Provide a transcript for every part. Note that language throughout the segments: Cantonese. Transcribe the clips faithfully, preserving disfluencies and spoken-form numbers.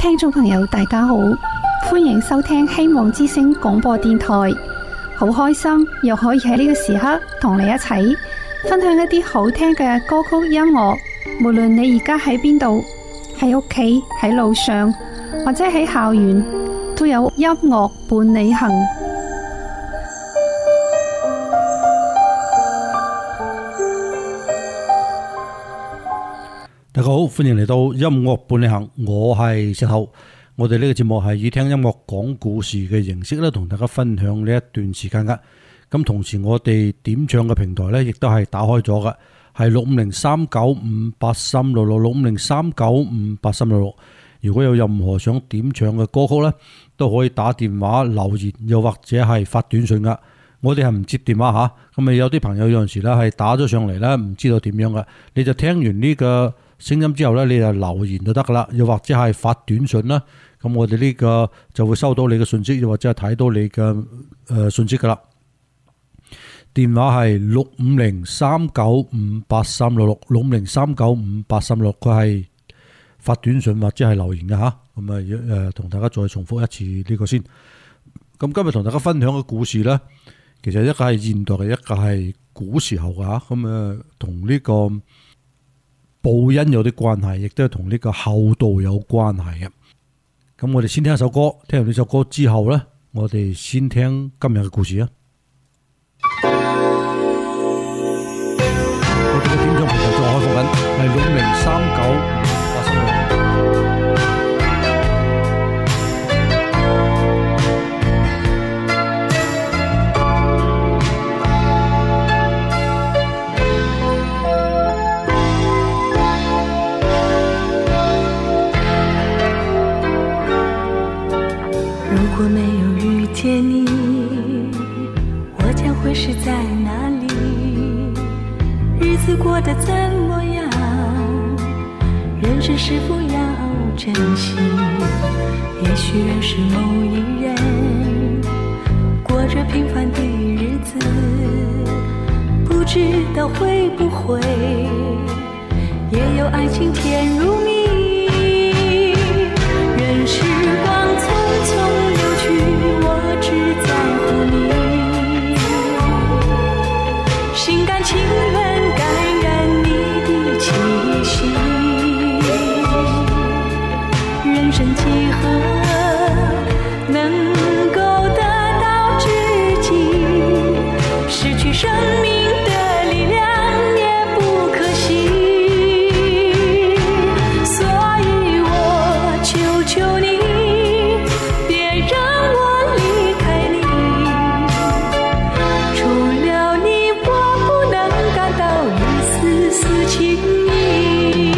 聽眾朋友大家好，歡迎收聽希望之聲廣播電台。好開心又可以喺呢個時刻同你一齊分享一啲好聽嘅歌曲音樂。無論你而家喺邊度，喺屋企、喺路上或者喺校園，都有音樂伴你行。 大家好，歡迎嚟到音樂伴你行，我係石頭。我哋呢個節目係以聽音樂講故事嘅形式咧，同大家分享呢一段時間噶。咁同時我哋點唱嘅平台咧，亦都係打開咗噶，係六五零三九五八三六六六五零三九五八三六六。如果有任何想點唱嘅歌曲咧，都可以打電話留言，又或者係發短信噶。我哋係唔接電話吓，咁啊有啲朋友有陣時咧係打咗上嚟咧，唔知道點樣噶，你就聽完呢個聲音之後咧，你就留言就得噶啦，又或者係發短信啦，咁我哋呢個就會收到你嘅信息，又或者係睇到你嘅誒信息噶啦。電話係六五零三九五八三六六，六五零三九五八三六，佢係發短信或者係留言嘅吓。咁啊誒，同大家再重複一次呢個先。咁今日同大家分享嘅故事咧，其實一個係現代嘅，一個係古時候嘅吓。咁啊，同呢個報恩有啲關係，亦都係同呢個厚道有關係嘅。咁我哋先聽一首歌，聽完呢首歌之後咧，我哋先聽今日嘅故事啊。我哋嘅點唱平台仲開放緊，係六五零三九五八三六。 如果沒有遇見你，我將會是在哪裡？日子過得怎麼樣？人生是否要珍惜？也許認識某一人，過着平凡的日子，不知道會不會也有愛情甜如蜜。任時光匆匆流去，我只在乎你，心甘情願感染你的氣息。人生幾何能夠得到知己，失去生命的力量也不可惜。所以我求求你，別讓我離開你，除了你我不能感到一絲絲情意。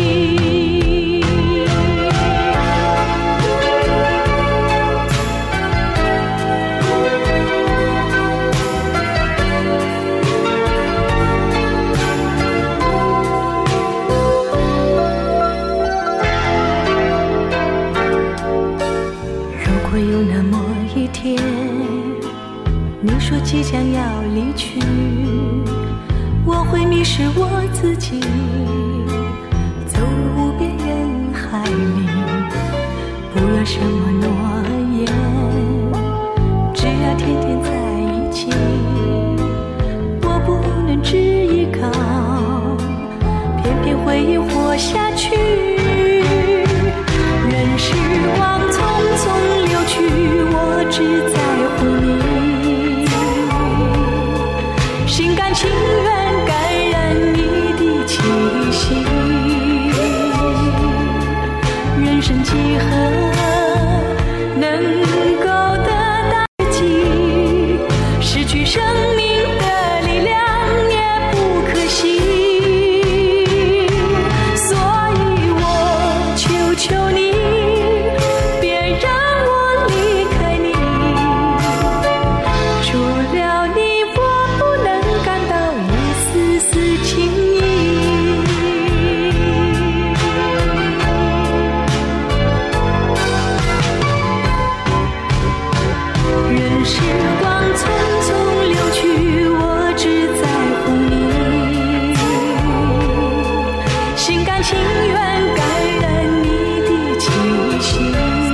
如果有那麼一天，你說即將要離去，我會迷失我自己，走入無邊人海裡，不要什麼諾言，只要天天在一起。我不能只依靠，偏偏回憶活下去。任時光匆匆流去，我只在乎你，心甘情願感染你的氣息。人生幾何能夠得到知己，失去生命的力量也不可惜。所以我求求你，別讓我離開你，除了你我不能感到一絲絲情意。任時光匆匆流去，我只在乎你，心甘情願感染你的氣息。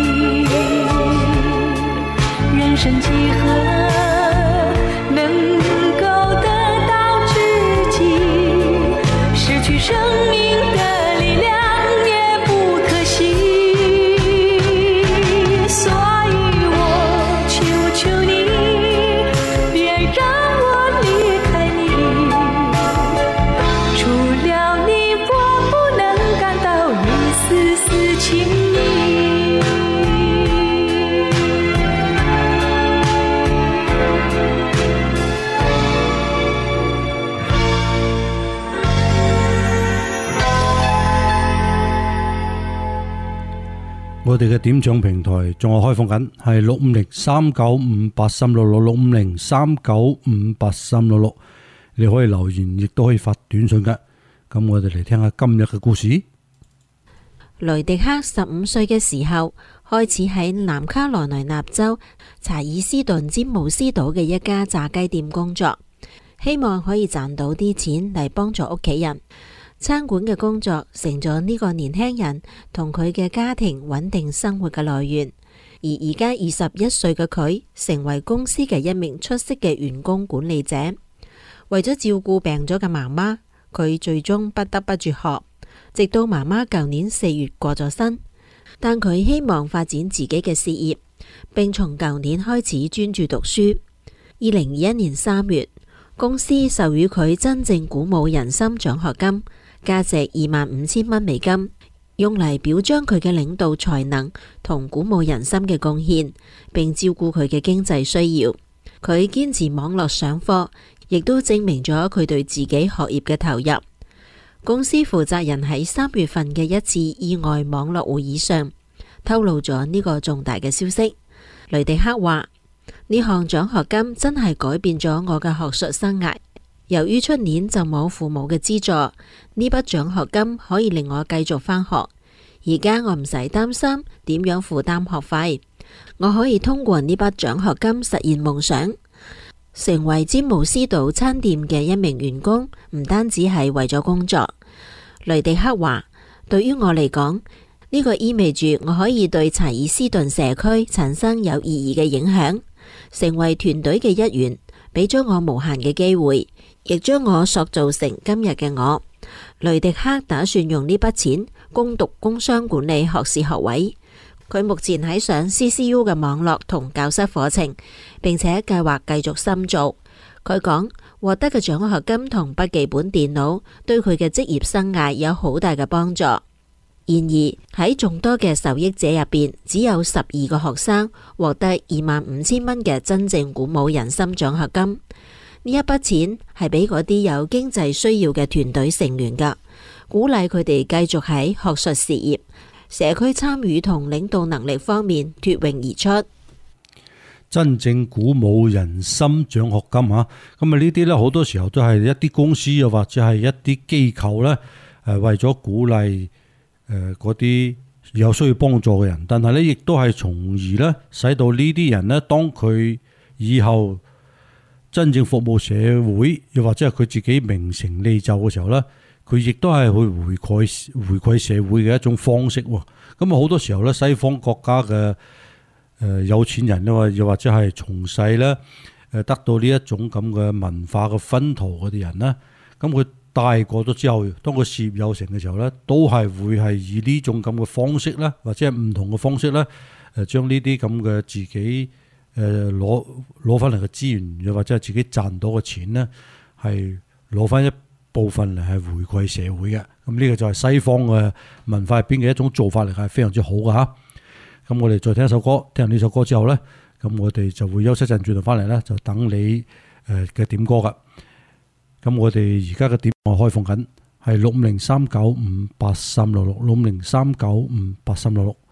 我哋嘅點唱平台仲係開放緊，係六五零三九五八三六六六五零三九五八三六六，你可以留言，亦都可以發短信㗎。咁我哋嚟聽下今日嘅故事。 雷迪克十五歲嘅時候，開始喺南卡羅來納州查爾斯頓詹姆斯島嘅一家炸雞店工作，希望可以賺到啲錢嚟幫助屋企人。餐館嘅工作成咗呢個年輕人同佢嘅家庭穩定生活嘅來源，而而家二十一歲嘅佢成為公司嘅一名出色嘅員工管理者。為咗照顧病咗嘅媽媽，佢最終不得不輟學，直到媽媽舊年四月過咗身。但佢希望發展自己嘅事業，並從舊年開始專注讀書。二零二一年三月，公司授予佢真正鼓舞人心獎學金，價值二萬五千蚊美金，用嚟表彰佢嘅領導才能同鼓舞人心嘅貢獻，並照顧佢嘅經濟需要。佢堅持網絡上課，亦都證明咗佢對自己學業嘅投入。公司負責人喺三月份嘅一次意外網絡會議上透露咗呢個重大嘅消息。雷迪克話：呢項獎學金真係改變咗我嘅學術生涯。由於出年就冇父母嘅資助，呢筆獎學金可以令我繼續返學。而家我唔使擔心點樣負擔學費，我可以通過呢筆獎學金實現夢想。成為詹姆斯島餐店嘅一名員工，唔單止係為咗工作。雷迪克話：對於我嚟講，呢個意味住我可以對查爾斯頓社區產生有意義嘅影響，成為團隊嘅一員，俾咗我無限嘅機會，亦將我塑造成今日嘅我。雷迪克打算用呢筆錢攻讀工商管理學士學位。佢目前喺上 C C U 嘅網絡同教室課程，並且計劃繼續深造。佢講，獲得嘅獎學金同筆記本電腦對佢嘅職業生涯有好大嘅幫助。然而喺眾多嘅受益者入邊，只有十二個學生獲得二萬五千蚊嘅真正鼓舞人心獎學金。呢一筆錢係俾嗰啲有經濟需要嘅團隊成員噶，鼓勵佢哋繼續喺學術事業、社區參與同領導能力方面脫穎而出。 真正鼓舞人心獎學金吓，咁啊呢啲咧好多時候都係一啲公司又或者係一啲機構咧，誒為咗鼓勵誒嗰啲有需要幫助嘅人，但係咧亦都係從而咧使到呢啲人咧，當佢以後真正服務社會，又或者係佢自己名成利就嘅時候咧，佢亦都係去回饋回饋社會嘅一種方式。咁啊好多時候咧，西方國家嘅誒有錢人啊，又或者係從細咧誒得到呢一種咁嘅文化嘅薰陶嗰啲人咧，咁佢大個咗之後，當佢事業有成嘅時候咧，都係會係以呢種咁嘅方式咧，或者係唔同嘅方式咧，誒將呢啲咁嘅自己誒攞攞翻嚟嘅資源，又或者係自己賺到嘅錢咧，係攞翻一部分嚟係回饋社會嘅。咁呢個就係西方嘅文化入邊嘅一種做法嚟，係非常之好嘅嚇。咁我哋再聽一首歌，聽完呢首歌之後咧，咁我哋就會休息一陣，轉頭翻嚟咧就等你誒嘅點歌噶。咁我哋而家嘅點我開放緊係六五零三九五八三六六，六五零三九五八三六六。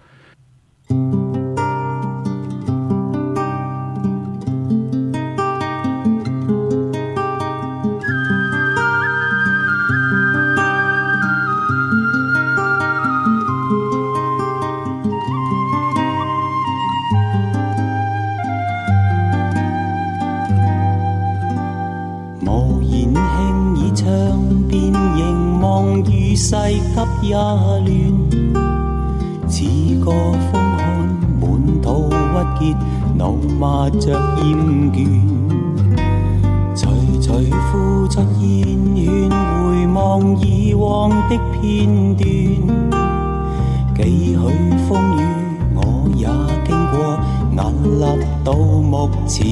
世急也亂，似個風寒滿肚鬱結，怒罵着厭倦。徐徐呼出煙圈，回望以往的片段，幾許風雨我也經過，屹立到目前。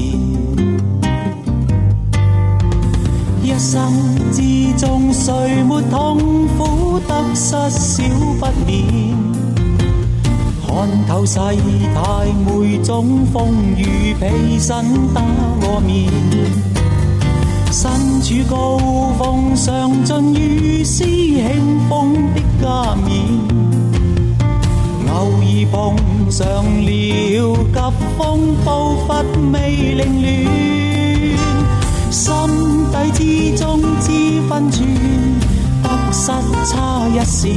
一生之中誰沒痛苦得失少不免，看透世態每種風雨，披身打我面。身處高峰上盡如斯慶豐的加冕，偶爾碰上了急風步伐未凌亂，心底之中知分寸，得失差一線，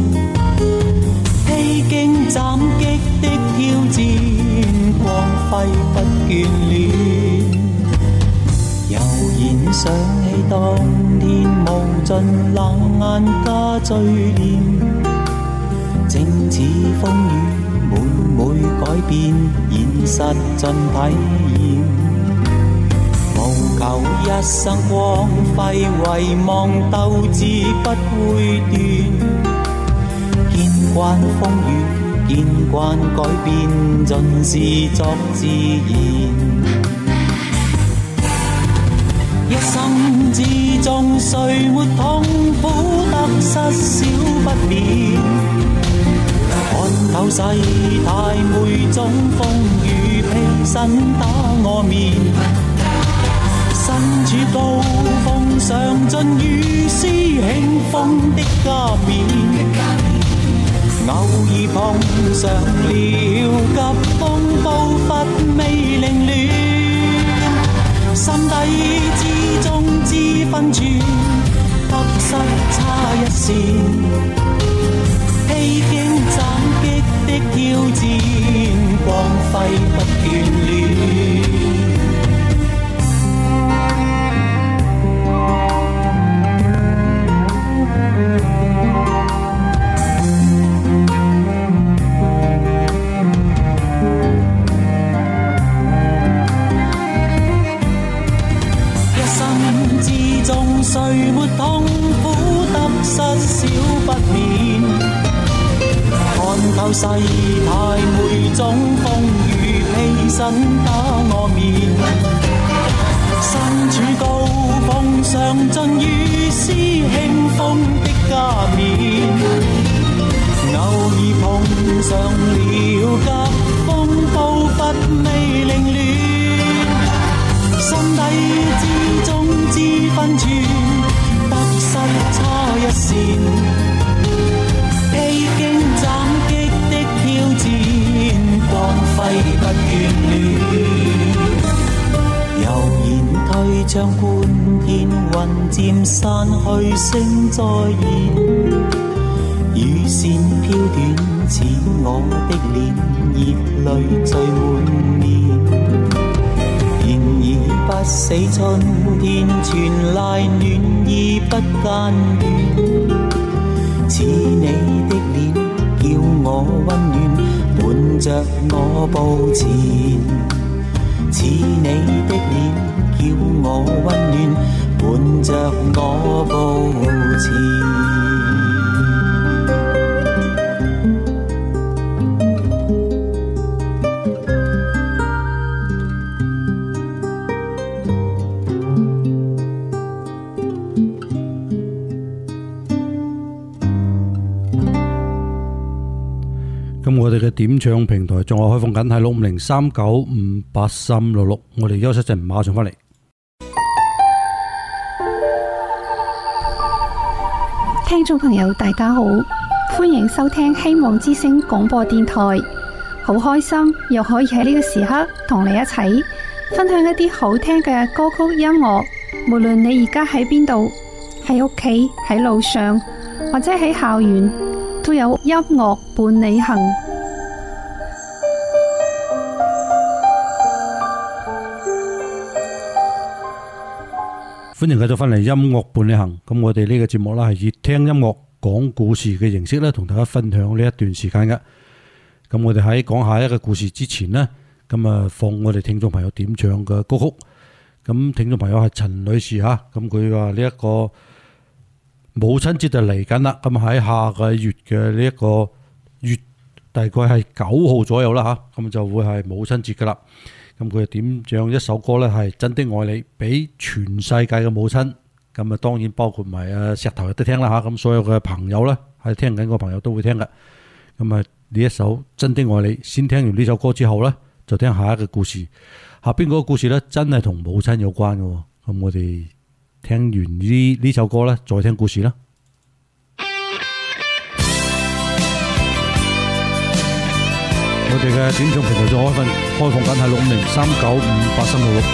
披荊斬棘的挑戰，光輝不眷戀。悠然想起當天無盡冷眼加醉臉，正似風雨每每改變，現實盡體驗。務求一生光輝，遺忘鬥志不會斷。見慣風雨，見慣改變，盡是作自然。一生之中，誰沒痛苦得失少不免。看透世態每種風雨，披身打我面。身處高峰上，盡如斯慶豐的加冕。偶爾碰上了急風，步伐未凌亂，心底之中知分寸，得失差一線，披荊斬棘的挑戰，光輝不眷戀。誰沒痛苦得失少不免，看透世態每種風雨，披身打我面。身處高峰上，盡如斯慶豐的加冕。偶爾碰上了急風，步伐未凌亂，心底之中知分寸，得失差一線，披荊斬棘的挑戰，光輝不眷戀。悠然推窗觀天，雲漸散去，星再現，雨線飄短，似我的臉，熱淚聚滿面。不死春天，傳來暖意不間斷。似你的臉，叫我溫暖，伴着我步前。似你的臉，叫我溫暖，伴着我步前。 咁我哋嘅點唱平台仲有開放緊，係六五零三九五八三六六。我哋休息陣，馬上翻嚟。 聽眾朋友大家好，歡迎收聽希望之聲廣播電台。好開心又可以喺呢個時刻同你一齊分享一啲好聽嘅歌曲音樂。無論你而家喺邊度，喺屋企、喺路上或者喺校園，都有音樂伴你行。 歡迎繼續翻嚟音樂伴你行。咁我哋呢個節目啦，係以聽音樂講故事嘅形式咧，同大家分享呢一段時間嘅。咁我哋喺講下一個故事之前呢，咁啊放我哋聽眾朋友點唱嘅歌曲。咁聽眾朋友係陳女士吓，咁佢話呢一個母親節就嚟緊啦，咁喺下個月嘅呢一個月，大概係九號左右啦吓，咁就會係母親節噶啦。咁佢點唱一首歌咧，係真的愛你，俾全世界嘅母親。咁啊，當然包括埋啊石頭都聽啦吓，咁所有嘅朋友咧，係聽緊個朋友都會聽嘅。咁啊，呢一首真的愛你，先聽完呢首歌之後咧，就聽下一個故事。下邊嗰個故事咧，真係同母親有關嘅。咁我哋聽完呢呢首歌咧，再聽故事啦。 我哋嘅點唱平台仲開放開放緊係六五零三九五八三六六。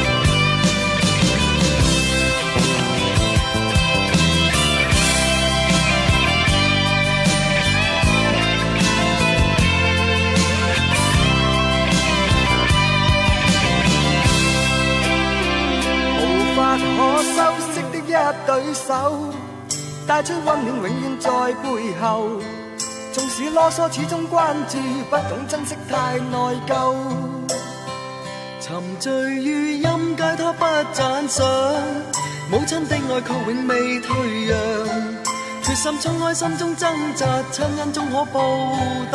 無法可修飾的一對手，帶出溫暖永遠在背後。縱使囉嗦始終關注，不懂珍惜太內疚。沉醉於音階他不讚賞，母親的愛卻永未退讓。決心衝開心中掙扎，親恩終可報答。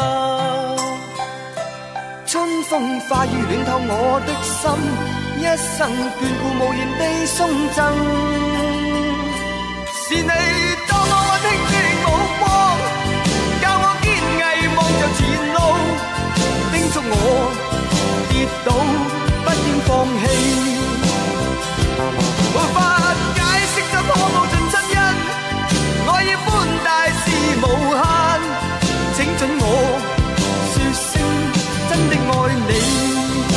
春風化雨暖透我的心，一生眷顧無言地送贈。是你多麼溫馨的目光，教我堅毅望着前路，叮囑我跌倒不應放棄。無法解釋怎可報盡親恩，愛意寬大是無限，請准我說聲真的愛你。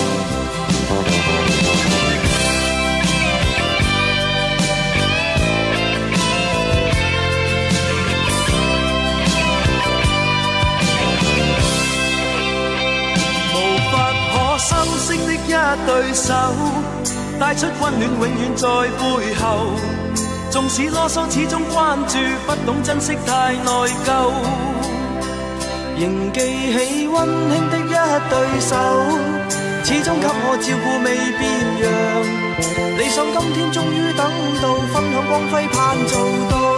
修飾的一對手，帶出溫暖永遠在背後。縱使囉嗦始終關注，不懂珍惜太內疚。仍記起溫馨的一對手，始終給我照顧未變樣。理想今天終於等到，分享光輝盼做到。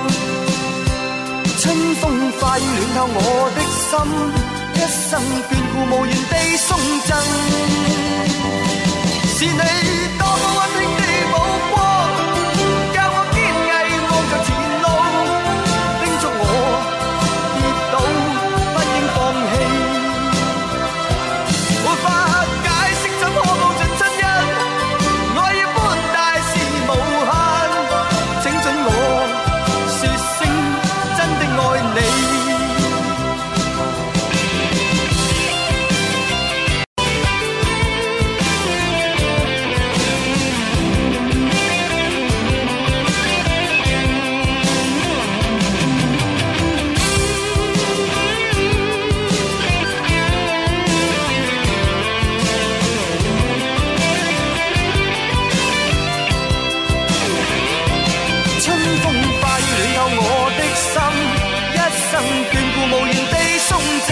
春風化雨暖透我的心，一生眷顧無言地送贈。是你多麼溫馨的目光，教我堅毅望着前路，叮囑我跌倒不應放棄。無法解釋怎可報盡親恩，愛意寬大是無限，請准我說聲真的愛你。眷顧無言地送贈，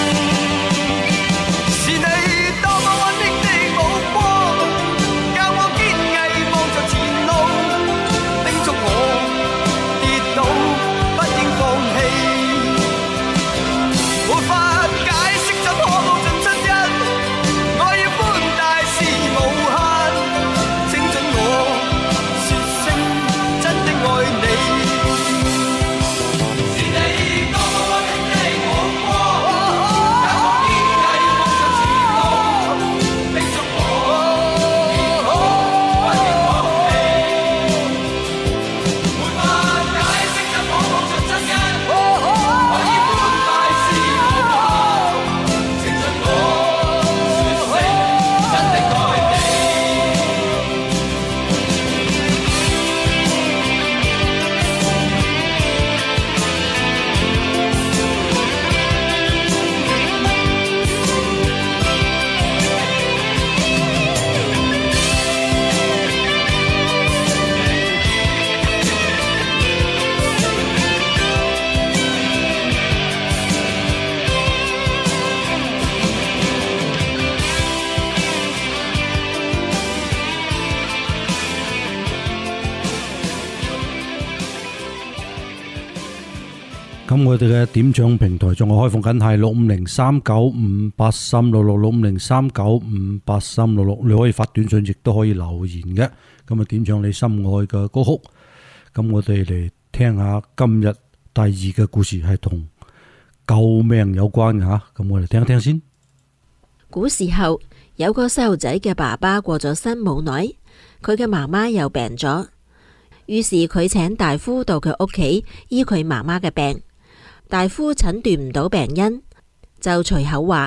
是你多麼溫馨的目光，教我堅毅望着前路，叮囑我跌倒不應放棄。無法解釋怎可報盡親恩，愛意寬大是無限，請准我說聲真的愛你。 咁我哋嘅點唱平台仲係開放緊係六五零三九五八三六六六五零三九五八三六六，你可以發短信，亦都可以留言嘅。咁啊，點唱你心愛嘅歌曲。咁我哋嚟聽下今日第二嘅故事，係同救命有關嘅吓。咁我哋聽一聽先。 古時候有個細路仔嘅爸爸過咗身冇耐，佢嘅媽媽又病咗，於是佢請大夫到佢屋企醫佢媽媽嘅病。大夫診斷唔到病因，就隨口話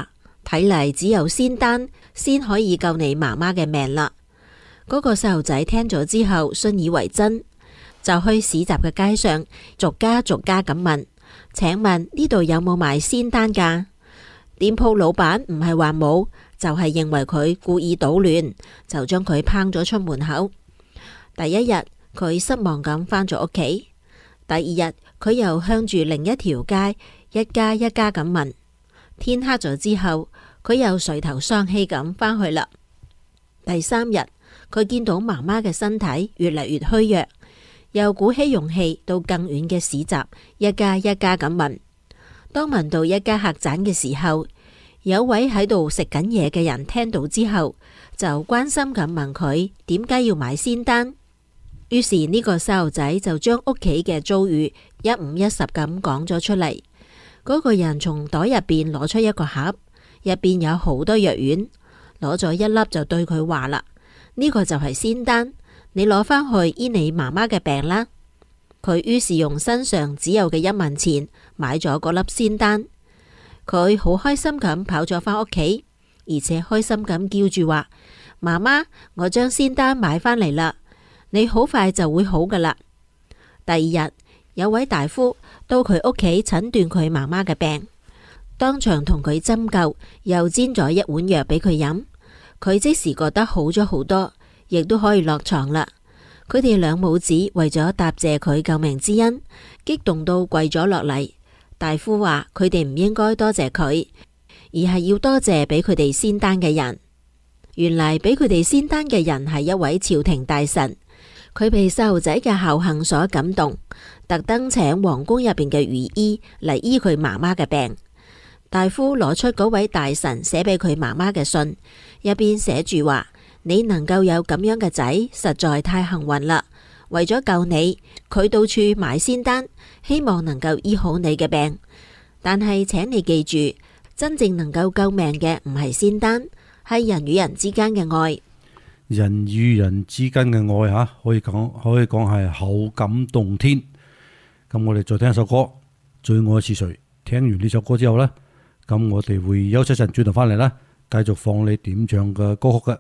睇嚟只有仙丹先可以救你媽媽嘅命啦。嗰個細路仔聽咗之後信以為真，就去市集嘅街上逐家逐家咁問，請問呢度有冇賣仙丹㗎？店鋪老闆唔係話冇，就係認為佢故意搗亂，就將佢拚咗出門口。第一日佢失望咁返咗屋企，第二日佢又向住另一條街一家一家咁問。天黑咗之後，佢又垂頭喪氣咁返去啦。第三日佢見到媽媽嘅身體越嚟越虛弱，又鼓起勇氣到更遠嘅市集一家一家咁問。當問到一家客棧嘅時候，有位喺度食緊嘢嘅人聽到之後，就關心咁問佢點解要買仙丹。於是呢個細路仔就將屋企嘅遭遇一五一十咁講咗出嚟。嗰個人從袋入邊攞出一個盒，入邊有好多藥丸，攞咗一粒就對佢話啦：呢個就係仙丹，你攞返去醫你媽媽嘅病啦。佢於是用身上只有嘅一文錢買咗嗰粒仙丹。佢好開心咁跑咗返屋企，而且開心咁叫住話：媽媽，我將仙丹買返嚟啦，你好快就會好噶啦。第二日，有位大夫到佢屋企診斷佢媽媽嘅病，當場同佢針灸，又煎咗一碗藥俾佢飲。佢即時覺得好咗好多，亦都可以落床啦。佢哋兩母子為咗答謝佢救命之恩，激動到跪咗落嚟。大夫話佢哋唔應該多謝佢，而係要多謝俾佢哋仙丹嘅人。原嚟俾佢哋仙丹嘅人係一位朝廷大臣，佢被細路仔嘅孝行所感動，特登請皇宮入邊嘅御醫嚟醫佢媽媽嘅病。大夫攞出嗰位大臣寫俾佢媽媽嘅信，入邊寫住話：你能夠有咁樣嘅仔，實在太幸運啦。為咗救你，佢到處買仙丹，希望能夠醫好你嘅病。但係請你記住，真正能夠救命嘅唔係仙丹，係人與人之間嘅愛。 人與人之間嘅愛吓，可以講可以講係厚感動天。咁我哋再聽一首歌《最愛是誰》。聽完呢首歌之後呢，咁我哋會休息一陣，轉頭翻嚟啦，繼續放你點唱嘅歌曲嘅。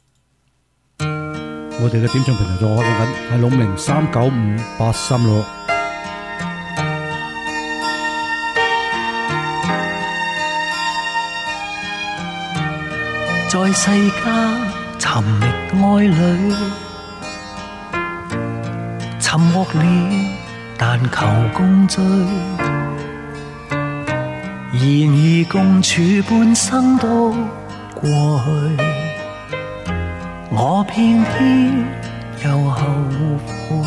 我哋嘅點唱平台仲開放緊，係六五零三九五八三六。 在世間尋覓愛侶，沉默了，但求共聚。然而共處半生都過去，我偏偏又後悔。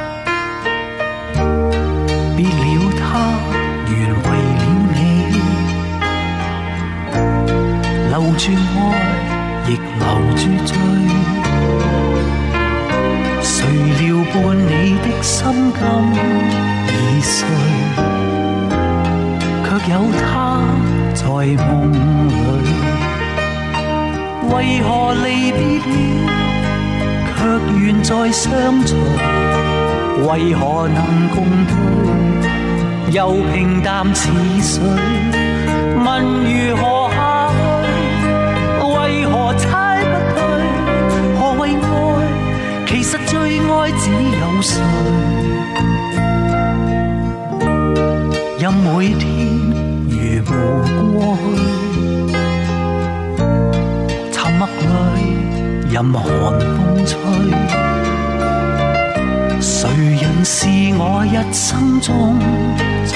別了他，原為了你，留住愛，亦留住罪。誰料伴你的心今已碎，卻有他在夢裏。為何離別了，卻願再相隨？為何能共對，又平淡似水？問如何下去？為何猜不對？何謂愛？其實最愛只有誰？任每天如無過去，沉默裏任寒風吹。誰人是我一生中最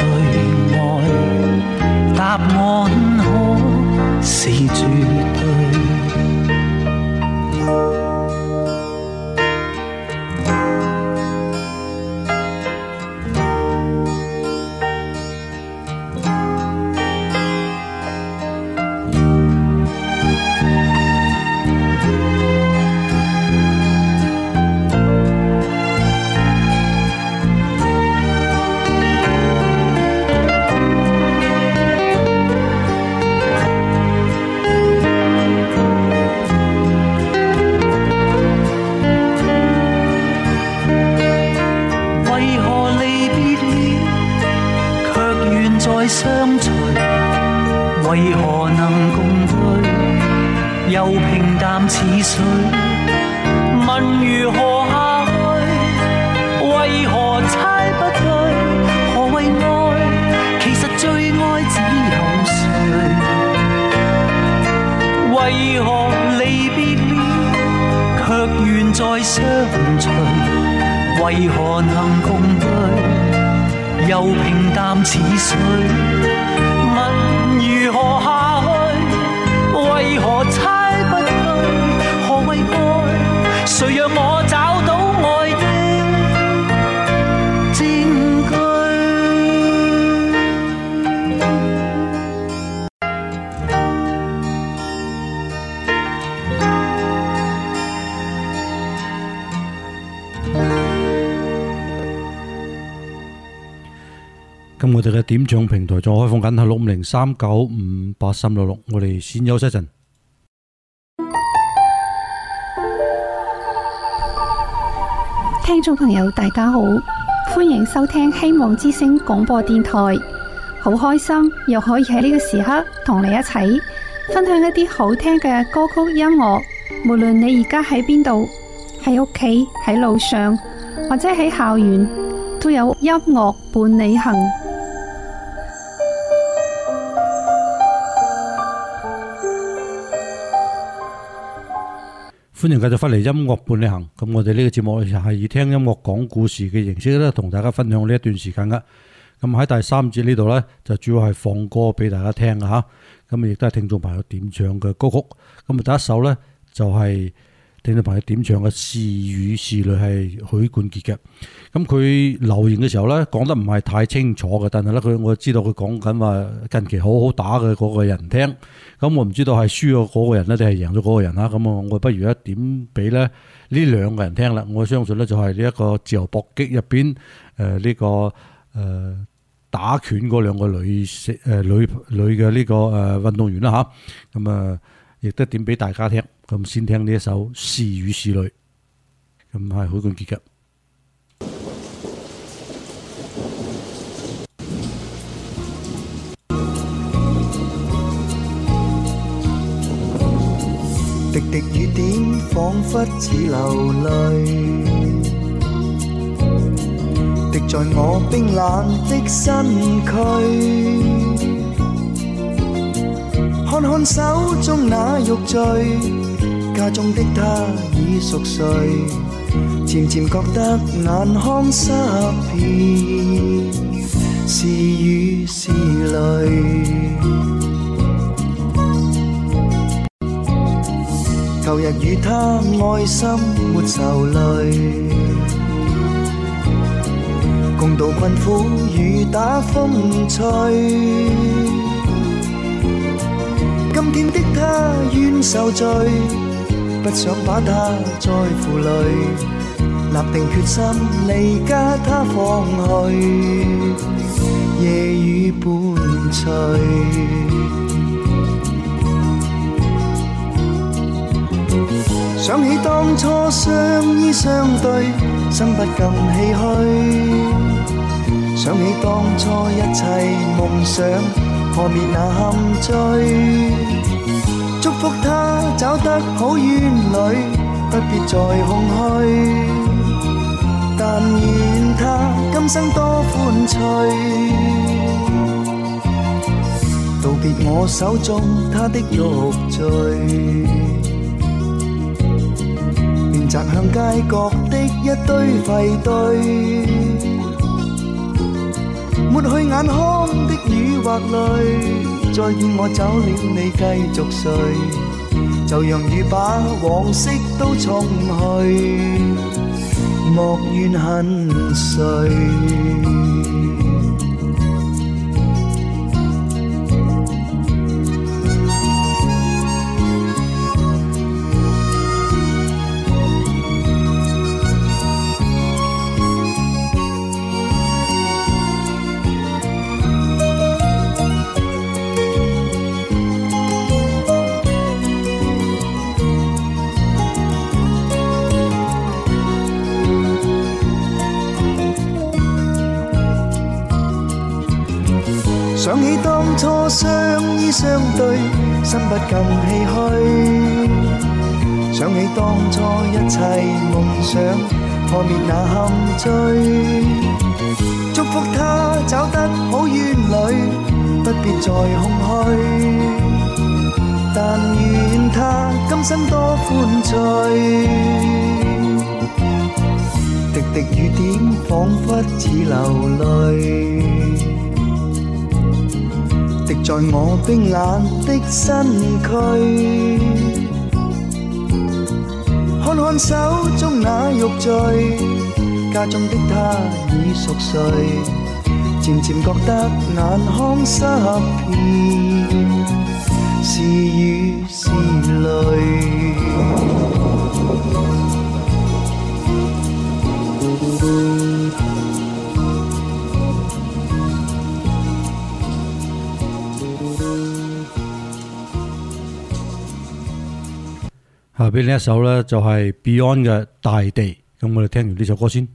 愛？答案可是絕對。 為何能共對，又平淡似水。問如何下去，為何猜不對？何謂愛？其實最愛只有誰？為何離別了，卻願再相隨？為何能共對，又平淡似水？問如何下去，為何猜不對？何謂愛？誰讓我找到愛的證據？ 咁我哋嘅點唱平台仲開放緊，係六五零三九五八三六六。我哋先休息一陣。 聽眾朋友大家好，歡迎收聽希望之聲廣播電台。好開心又可以喺呢個時刻同你一齊分享一啲好聽嘅歌曲音樂。無論你而家喺邊度，喺屋企、喺路上或者喺校園，都有音樂伴你行。 歡迎繼續翻嚟音樂伴你行。咁我哋呢個節目係以聽音樂講故事嘅形式咧，同大家分享呢一段時間噶。咁喺第三節呢度呢，就主要係放歌俾大家聽啊吓。咁亦都係聽眾朋友點唱嘅歌曲。咁啊第一首呢，就係、是、聽眾朋友點唱嘅《是與是淚》，係許冠傑嘅。咁佢留言嘅時候呢，講得唔係太清楚嘅，但係呢，佢我知道佢講緊話近期好好打嘅嗰個人聽。咁我唔知道係輸咗嗰個人呢，定係贏咗嗰個人啦。咁啊，我不如一點俾咧呢兩個人聽啦。我相信呢，就係呢一個自由搏擊入邊誒呢個誒、呃、打拳嗰兩個女誒、呃、女女嘅呢、這個誒、呃、運動員啦吓。咁啊，亦都點俾大家聽。咁先聽呢一首《是與是淚》，咁係許冠傑嘅。 滴滴雨點彷彿似流淚，滴在我冰冷的身軀。看看手中那玉墜，家中的他已熟睡，漸漸覺得眼眶濕遍，是與是淚。舊日與他愛心沒愁淚，共度困苦與打風吹。今天的他願受罪，不想把他再負累，立定決心離家他放去，夜雨伴隨。想起當初相依相對，心不禁唏噓。想起當初一切夢想，破滅那陷阱。祝福他找得好園侶，不必再空虛。但願他今生多歡趣，道別我手中他的玉墜。擲向街角的一堆廢堆，抹去眼眶的雨或淚。再見我走了，你繼續睡，就讓雨把往昔都沖去，莫怨恨誰。 想起當初相依相對，心不禁唏噓。想起當初一切夢想破滅那陷阱，祝福他找得好園侶，不必再空虛。但願他今生多歡趣，滴滴雨點彷彿似流淚，滴在我冰冷的身軀。看看手中那玉墜，家中的他已熟睡，漸漸覺得眼眶濕遍，是雨是淚。 下邊呢一首呢，就係 Beyond 嘅《大地》，咁我哋聽完呢首歌先。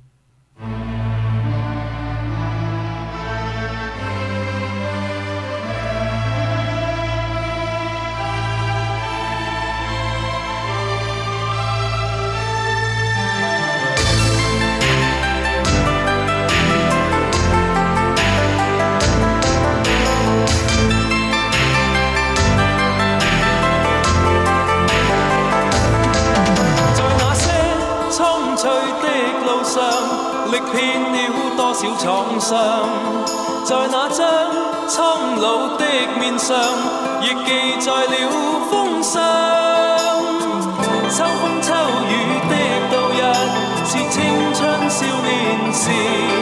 歷遍了多少創傷，在那張蒼老的面上，亦記載了風霜。秋風秋雨的度日，是青春少年時，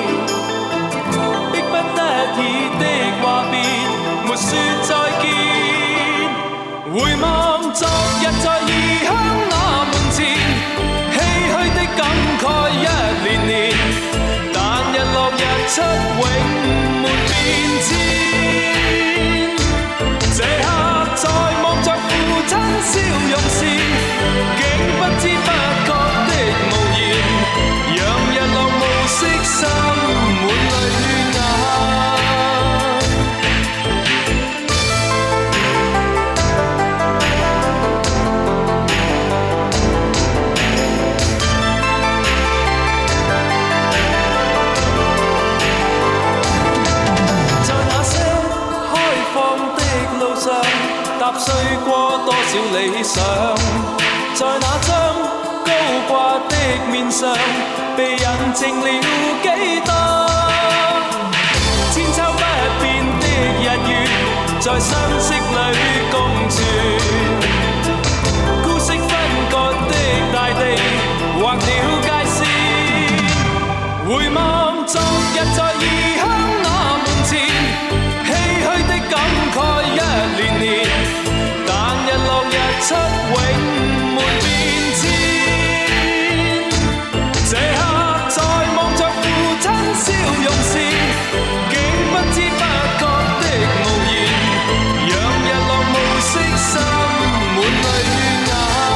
迫不得已的話別，沒說再見。回望昨日在異鄉那門前，唏噓的感慨一年年，但日落日出永沒變遷。這刻在望着父親笑容時，竟不知不覺的無言，讓日落暮色心滿淚眼。踏碎過多少理想，在那張高掛的面上，被印證了幾多千秋不變的日月，在相識裏共存。孤色分割的大地，劃了界線。回望昨日在異鄉那門前，唏噓的感慨一年年，但日落日出永沒變遷。這刻在望着父親笑容時，竟不知不覺的無言，讓日落暮色心滿淚眼。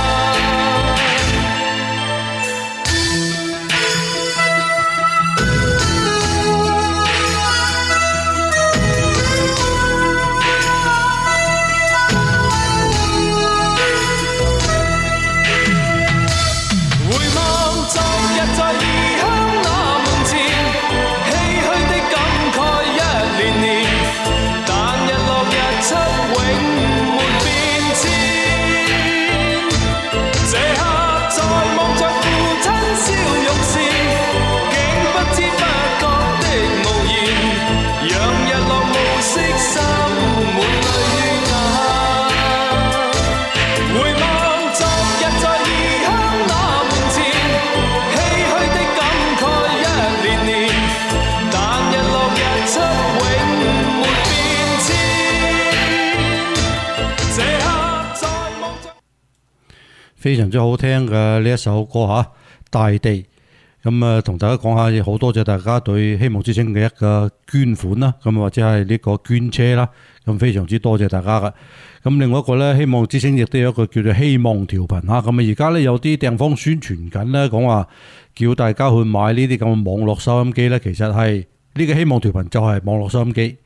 非常之好聽嘅呢一首歌吓，大地。咁啊，同大家講下，好多謝大家對希望之聲嘅一個捐款啦，咁或者係呢個捐車啦，咁非常之多謝大家噶。咁另外一個咧，希望之聲亦都有一個叫做希望調頻吓，咁啊而家咧有啲地方宣傳緊咧，講話叫大家去買呢啲咁嘅網絡收音機咧，其實係呢個希望調頻就係網絡收音機。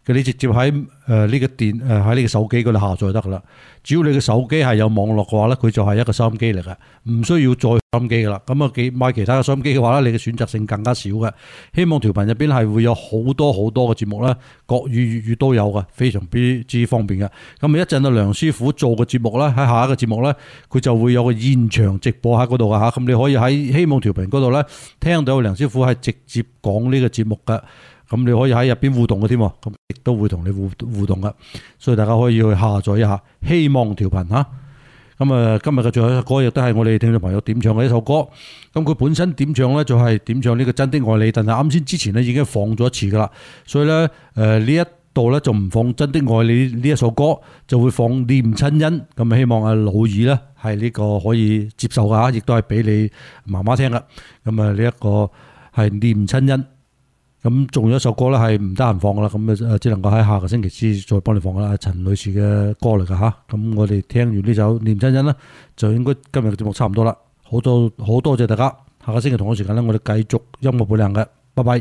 嘅你直接喺誒呢個電誒喺你嘅手機嗰度下載得噶啦。只要你嘅手機係有網絡嘅話咧，佢就係一個收音機嚟嘅，唔需要再收音機噶啦。咁啊，幾買其他嘅收音機嘅話咧，你嘅選擇性更加少嘅。希望調頻入邊係會有好多好多嘅節目咧，國語粵語都有嘅，非常之方便嘅。咁啊，一陣啊梁師傅做嘅節目咧，喺下一個節目咧，佢就會有個現場直播喺嗰度嘅嚇。咁你可以喺希望調頻嗰度咧聽到梁師傅係直接講呢個節目嘅。咁你可以喺入邊互動嘅添，咁亦都會同你互互動嘅，所以大家可以去下載一下希望調頻嚇。咁啊，今日嘅最後一首歌亦都係我哋聽眾朋友點唱嘅一首歌。咁佢本身點唱咧就係點唱呢個真的愛你，但係啱先之前咧已經放咗一次噶啦，所以咧誒呢一度咧就唔放真的愛你呢一首歌，就會放念親恩。咁希望阿老二咧係呢個可以接受噶嚇，亦都係俾你媽媽聽噶。咁啊呢一個係念親恩。咁仲有一首歌咧係唔得閒放噶啦，咁啊只能夠喺下個星期先再幫你放噶啦，陳女士嘅歌嚟噶吓。咁我哋聽完呢首念親恩啦，就應該今日嘅節目差唔多啦。好多好多謝大家，下個星期同一時間咧，我哋繼續音樂伴侶嘅，拜拜。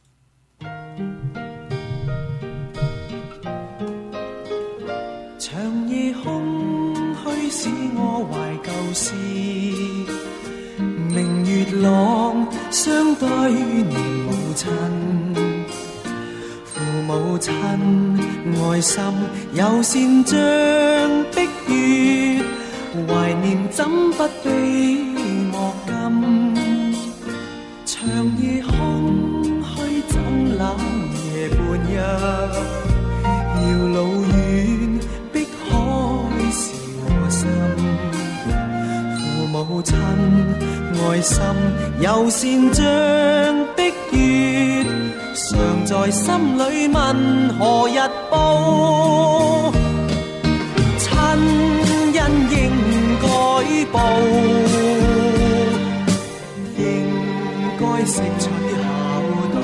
長夜空虛使我懷舊事，明月朗相對念母親，父母親愛心有善像碧月，懷念怎不悲莫禁。長夜空虛怎冷夜半日，遙路遠碧海是我心。父母親愛心有善像碧月，常在心裏問何日報。親恩應該報，應該識取孝道。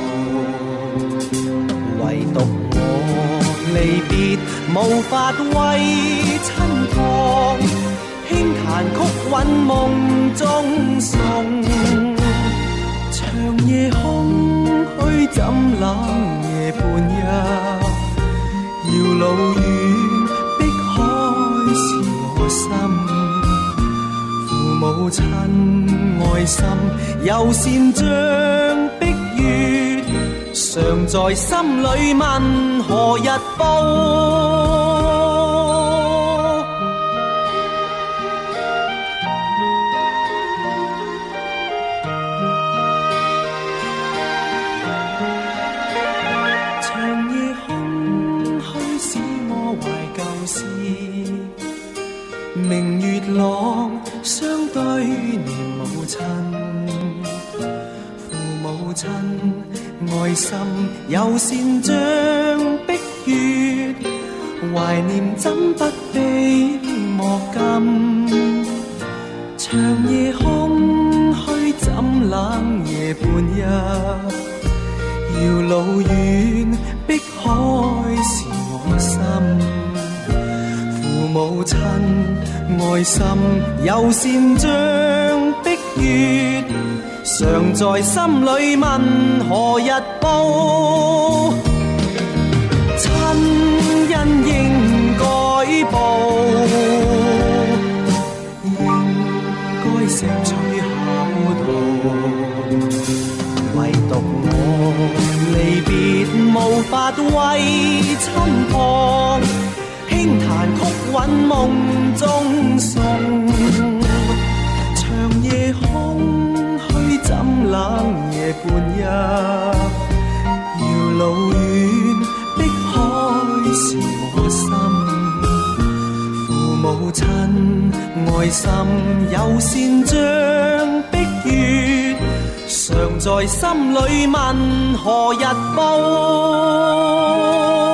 唯獨我離別無法為親旁，輕彈曲韻夢中送。長夜空虛怎冷夜半日，遙路遠碧海是我心。父母親愛心有善像碧月，常在心裏問何日報。明月朗相對念母親，父母親愛心有善像碧月，懷念怎不悲莫禁。長夜空虛怎冷夜半日，遙路遠碧海是我心。父母親愛心有善像碧月，常在心裏問何日報。親恩應該報，應該識取孝道。唯獨我離別無法為親旁，輕彈曲韻夢中送。長夜空虛怎冷夜半日，遙路遠碧海是我心。父母親愛心有善像碧月，常在心裏問何日報。